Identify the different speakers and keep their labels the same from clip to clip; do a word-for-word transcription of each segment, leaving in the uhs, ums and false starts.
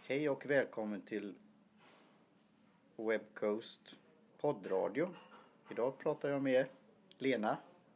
Speaker 1: Hej och välkommen till Webcoast poddradio. Idag pratar jag med Lena.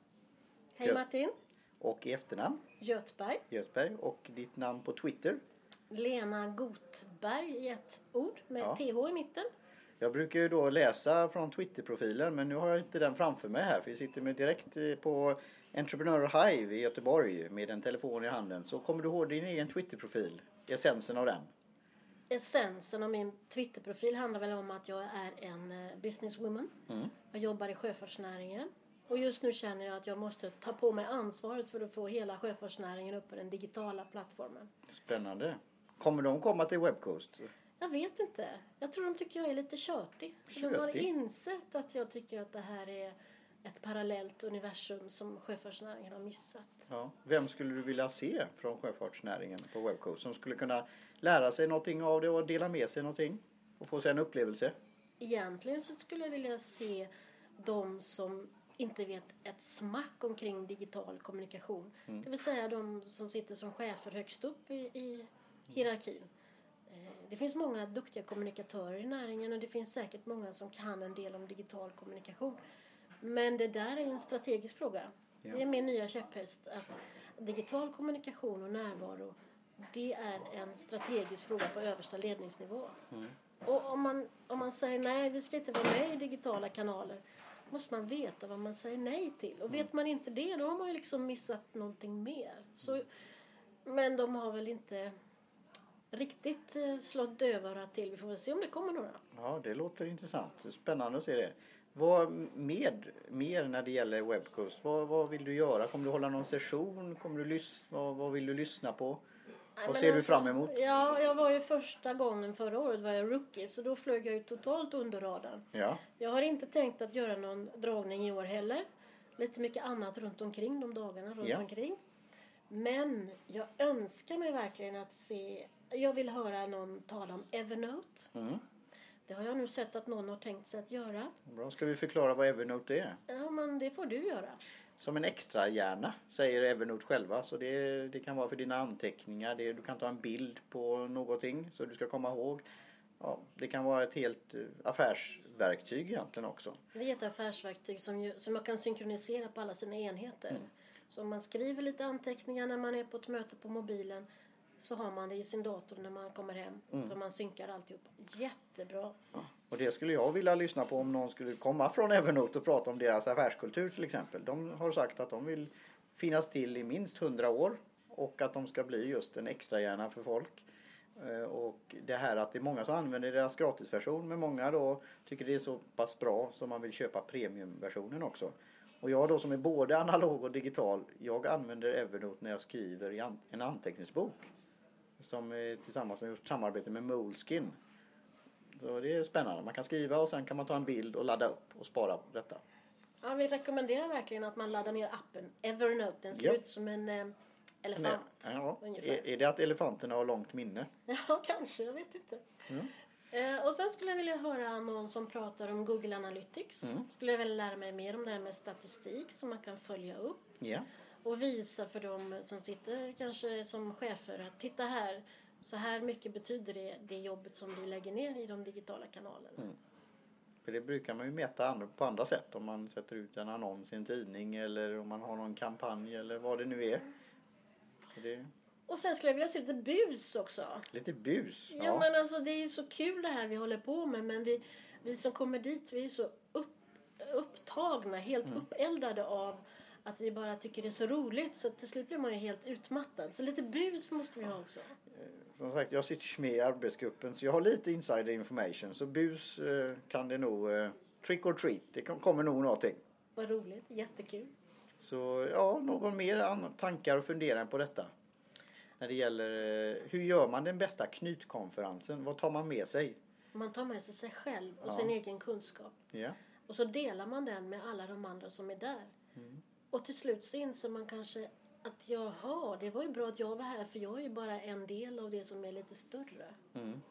Speaker 2: Hej Martin.
Speaker 1: Och i efternamn?
Speaker 2: Göthberg.
Speaker 1: Göthberg. Och ditt namn på Twitter?
Speaker 2: Lena Gotberg i ett ord med
Speaker 1: ja.
Speaker 2: T H i mitten.
Speaker 1: Jag brukar ju då läsa från Twitterprofilen, men nu har jag inte den framför mig här. För vi sitter med direkt på Entrepreneur Hive i Göteborg med en telefon i handen. Så kommer du ihåg din egen Twitterprofil? Essensen av den?
Speaker 2: Essensen av min Twitterprofil handlar väl om att jag är en businesswoman. Mm. Jag jobbar i sjöfartsnäringen. Och just nu känner jag att jag måste ta på mig ansvaret för att få hela sjöfartsnäringen upp på den digitala plattformen.
Speaker 1: Spännande. Kommer de komma till Webcoast?
Speaker 2: Jag vet inte. Jag tror de tycker jag är lite tjötig. Tjötig. De har insett att jag tycker att det här är ett parallellt universum som sjöfartsnäringen har missat.
Speaker 1: Ja. Vem skulle du vilja se från sjöfartsnäringen på Webcoast som skulle kunna lära sig någonting av det och dela med sig någonting och få sig en upplevelse?
Speaker 2: Egentligen så skulle jag vilja se de som inte vet ett smack omkring digital kommunikation. Mm. Det vill säga de som sitter som chefer högst upp i, i hierarkin. Det finns många duktiga kommunikatörer i näringen och det finns säkert många som kan en del om digital kommunikation. Men det där är ju en strategisk fråga. Ja. Det är min nya käpphäst att digital kommunikation och närvaro, det är en strategisk fråga på översta ledningsnivå. Mm. Och om man, om man säger nej, vi ska inte vara med i digitala kanaler, måste man veta vad man säger nej till. Och vet man inte det, då har man ju liksom missat någonting mer. Så, men de har väl inte riktigt slått dövörat till. Vi får väl se om det kommer några.
Speaker 1: Ja, det låter intressant. Spännande att se det. Vad med mer när det gäller Webcoast? Vad, vad vill du göra? Kommer du hålla någon session? Kommer du lyssna? Vad, vad vill du lyssna på?
Speaker 2: Nej,
Speaker 1: vad ser
Speaker 2: alltså,
Speaker 1: du fram emot?
Speaker 2: Ja, jag var ju första gången förra året var jag rookie. Så då flög jag ju totalt under radarn.
Speaker 1: Ja.
Speaker 2: Jag har inte tänkt att göra någon dragning i år heller. Lite mycket annat runt omkring de dagarna runt ja. omkring. Men jag önskar mig verkligen att se... Jag vill höra någon tala om Evernote. Mm. Det har jag nu sett att någon har tänkt sig att göra.
Speaker 1: Bra, ska vi förklara vad Evernote är?
Speaker 2: Ja, men det får du göra.
Speaker 1: Som en extra hjärna, säger Evernote själva. Så det, det kan vara för dina anteckningar. Det, du kan ta en bild på någonting så du ska komma ihåg. Ja, det kan vara ett helt affärsverktyg egentligen också.
Speaker 2: Det är ett affärsverktyg som, ju, som man kan synkronisera på alla sina enheter. Mm. Så om man skriver lite anteckningar när man är på ett möte på mobilen, så har man det i sin dator när man kommer hem. Mm. För man synkar alltihop. Jättebra.
Speaker 1: Ja. Och det skulle jag vilja lyssna på om någon skulle komma från Evernote och prata om deras affärskultur till exempel. De har sagt att de vill finnas till i minst hundra år. Och att de ska bli just en extra hjärna för folk. Och det här att det är många som använder deras gratisversion. Men många då tycker det är så pass bra som man vill köpa premiumversionen också. Och jag då som är både analog och digital. Jag använder Evernote när jag skriver i en anteckningsbok. Som är tillsammans med gjort samarbete med Moleskine. Så det är spännande. Man kan skriva och sen kan man ta en bild och ladda upp och spara på detta.
Speaker 2: Ja, vi rekommenderar verkligen att man laddar ner appen Evernote. Den ser ja. ut som en eh, elefant.
Speaker 1: Ja. Är, är det att elefanterna har långt minne?
Speaker 2: Ja, kanske. Jag vet inte. Mm. Eh, och sen skulle jag vilja höra någon som pratar om Google Analytics. Mm. Skulle jag vilja lära mig mer om det här med statistik som man kan följa upp.
Speaker 1: Ja.
Speaker 2: Och visa för dem som sitter kanske som chefer att titta här, så här mycket betyder det, det jobbet som vi lägger ner i de digitala kanalerna. Mm.
Speaker 1: För det brukar man ju mäta på andra sätt. Om man sätter ut en annons i en tidning eller om man har någon kampanj eller vad det nu är. Det...
Speaker 2: Och sen skulle jag vilja se lite bus också.
Speaker 1: Lite bus?
Speaker 2: Ja, ja men alltså det är ju så kul det här vi håller på med. Men vi, vi som kommer dit, vi är så upp, upptagna, helt mm. uppeldade av att vi bara tycker det är så roligt, så till slut blir man ju helt utmattad. Så lite bus måste vi ha också.
Speaker 1: Som sagt, jag sitter med i arbetsgruppen så jag har lite insider information. Så bus eh, kan det nog, eh, trick or treat, det kommer nog någonting.
Speaker 2: Vad roligt, jättekul.
Speaker 1: Så ja, någon mer tankar och funderingar på detta? När det gäller, eh, hur gör man den bästa knytkonferensen? Vad tar man med sig?
Speaker 2: Man tar med sig sig själv och ja. sin egen kunskap.
Speaker 1: Ja.
Speaker 2: Och så delar man den med alla de andra som är där. Mm. Och till slut så inser man kanske att jaha, det var ju bra att jag var här, för jag är ju bara en del av det som är lite större. Mm. Um,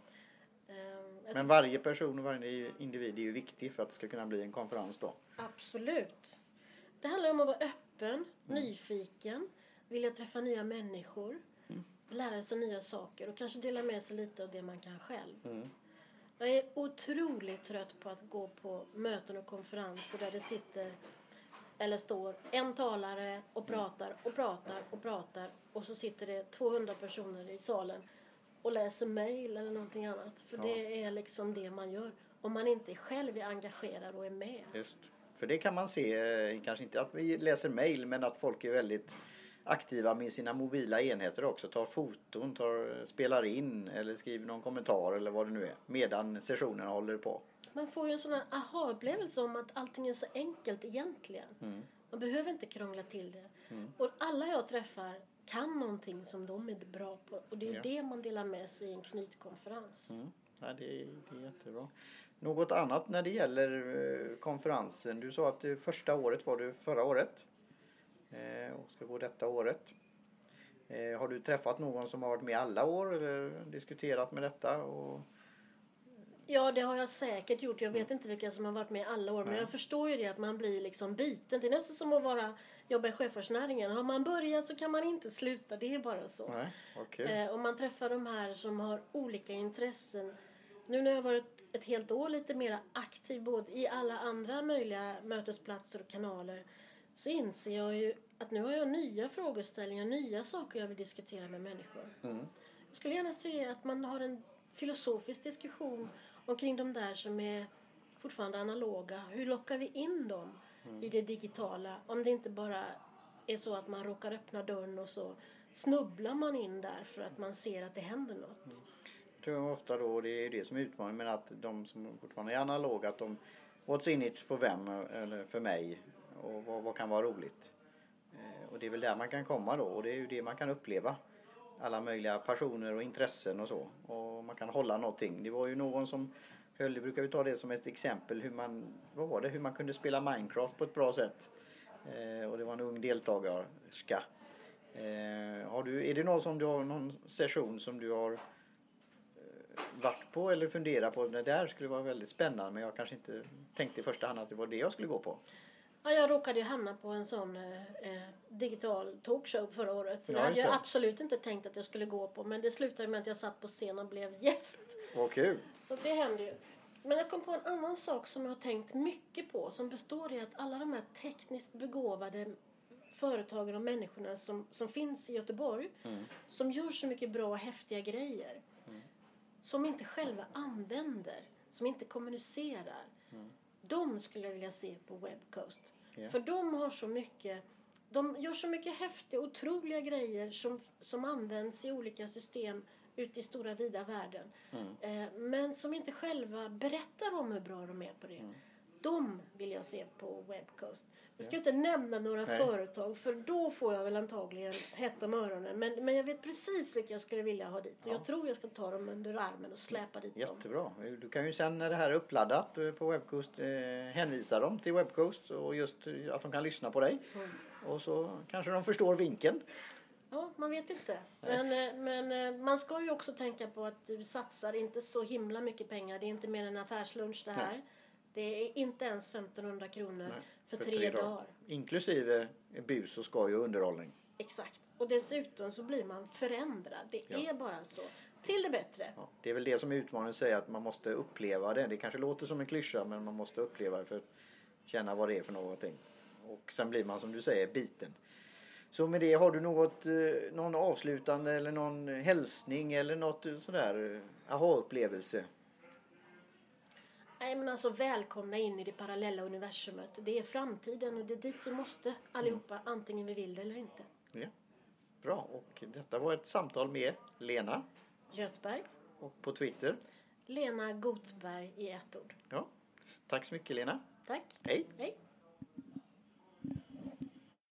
Speaker 1: Men varje person och varje individ är ju viktig för att det ska kunna bli en konferens då.
Speaker 2: Absolut. Det handlar om att vara öppen, mm. nyfiken, vilja träffa nya människor. Mm. lära sig nya saker och kanske dela med sig lite av det man kan själv.
Speaker 1: Mm.
Speaker 2: Jag är otroligt trött på att gå på möten och konferenser där det sitter eller står en talare och pratar och pratar och pratar och så sitter det tvåhundra personer i salen och läser mejl eller någonting annat. För
Speaker 1: Ja.
Speaker 2: det är liksom det man gör om man inte själv är engagerad och är med.
Speaker 1: Just. För det kan man se, eh, kanske inte att vi läser mejl, men att folk är väldigt aktiva med sina mobila enheter också. Tar foton, tar, spelar in eller skriver någon kommentar eller vad det nu är. Medan sessionerna håller på.
Speaker 2: Man får ju en sån här aha-upplevelse om att allting är så enkelt egentligen.
Speaker 1: Mm.
Speaker 2: Man behöver inte krångla till det.
Speaker 1: Mm.
Speaker 2: Och alla jag träffar kan någonting som de är bra på. Och det är ju
Speaker 1: Ja.
Speaker 2: det man delar med sig i en knytkonferens.
Speaker 1: Mm. Ja, det, är, det är jättebra. Något annat när det gäller eh, konferensen. Du sa att det första året var du förra året. Eh, och ska gå detta året. Eh, har du träffat någon som har varit med alla år eller diskuterat med detta? Och...
Speaker 2: Ja, det har jag säkert gjort. Jag vet inte vilka som har varit med alla år. Men
Speaker 1: Nej.
Speaker 2: jag förstår ju det att man blir liksom biten. Det är nästan som att vara, jobba i sjöfartsnäringen. Har man börjat så kan man inte sluta. Det är bara så.
Speaker 1: Nej, okej.
Speaker 2: Eh, och man träffar de här som har olika intressen. Nu när jag har varit ett helt år lite mer aktiv både i alla andra möjliga mötesplatser och kanaler, så inser jag ju att nu har jag nya frågeställningar, nya saker jag vill diskutera med människor.
Speaker 1: Mm.
Speaker 2: Jag skulle gärna se att man har en filosofisk diskussion omkring de där som är fortfarande analoga. Hur lockar vi in dem
Speaker 1: Mm.
Speaker 2: i det digitala? Om det inte bara är så att man råkar öppna dörren och så snubblar man in där för att man ser att det händer något.
Speaker 1: Mm. Jag tror ofta då, det är det som är utmaningen, men att de som fortfarande är analoga, att de what's in it för vem eller för mig och vad, vad kan vara roligt. Eh, och det är väl där man kan komma då, och det är ju det man kan uppleva. Alla möjliga passioner och intressen och så. Och man kan hålla någonting. Det var ju någon som höll, det brukar vi ta det som ett exempel, hur man, vad var det, hur man kunde spela Minecraft på ett bra sätt. Eh, och det var en ung deltagarska. Eh, har du, är det någon som du har någon session som du har varit på eller fundera på? Det där skulle vara väldigt spännande, men jag kanske inte tänkte i första hand att det var det jag skulle gå på.
Speaker 2: Ja, jag råkade ju hamna på en sån eh, digital talkshow förra året.
Speaker 1: Ja,
Speaker 2: det hade
Speaker 1: just
Speaker 2: jag
Speaker 1: det.
Speaker 2: absolut inte tänkt att jag skulle gå på. Men det slutade med att jag satt på scen och blev gäst.
Speaker 1: Vad kul!
Speaker 2: Så det hände ju. Men jag kom på en annan sak som jag har tänkt mycket på. Som består i att alla de här tekniskt begåvade företagen och människorna som, som finns i Göteborg.
Speaker 1: Mm.
Speaker 2: Som gör så mycket bra och häftiga grejer.
Speaker 1: Mm.
Speaker 2: Som inte själva använder. Som inte kommunicerar.
Speaker 1: Mm.
Speaker 2: De skulle jag vilja se på Webcoast.
Speaker 1: Ja.
Speaker 2: För de har så mycket, de gör så mycket häftiga, otroliga grejer som, som används i olika system ute i stora vida världen.
Speaker 1: Mm.
Speaker 2: Eh, men som inte själva berättar om hur bra de är på det.
Speaker 1: Mm.
Speaker 2: De vill jag se på Webcoast. Jag ska
Speaker 1: Ja.
Speaker 2: inte nämna några
Speaker 1: Nej.
Speaker 2: företag, för då får jag väl antagligen hett om öronen. Men, men jag vet precis vilka jag skulle vilja ha dit. Och
Speaker 1: Ja.
Speaker 2: jag tror jag ska ta dem under armen och släpa dit dem.
Speaker 1: Jättebra. Du kan ju sen när det här är uppladdat på Webcoast eh, hänvisa dem till Webcoast och just eh, att de kan lyssna på dig.
Speaker 2: Mm.
Speaker 1: Och så kanske de förstår vinkeln.
Speaker 2: Ja, man vet inte.
Speaker 1: Nej.
Speaker 2: Men, eh, men eh, man ska ju också tänka på att du satsar inte så himla mycket pengar. Det är inte mer än en affärslunch det här.
Speaker 1: Nej.
Speaker 2: Det är inte ens femtonhundra kronor
Speaker 1: Nej,
Speaker 2: för, tre, dagar.
Speaker 1: Inklusive bus och skoj och underhållning.
Speaker 2: Exakt. Och dessutom så blir man förändrad. Det
Speaker 1: Ja.
Speaker 2: är bara så. Till det bättre.
Speaker 1: Ja, det är väl det som är utmaningen, att säga att man måste uppleva det. Det kanske låter som en klyscha, men man måste uppleva det för att känna vad det är för någonting. Och sen blir man, som du säger, biten. Så med det, har du något, eh, någon avslutande eller någon hälsning eller något eh, sådär eh, aha-upplevelse?
Speaker 2: Nej, men alltså välkomna in i det parallella universumet. Det är framtiden och det är dit vi måste allihopa, antingen vi vill det eller inte.
Speaker 1: Ja. Bra, och detta var ett samtal med Lena
Speaker 2: Göthberg.
Speaker 1: och på Twitter.
Speaker 2: Lena Gothberg i ett ord.
Speaker 1: Ja. Tack så mycket, Lena.
Speaker 2: Tack.
Speaker 1: Hej!
Speaker 2: Hej.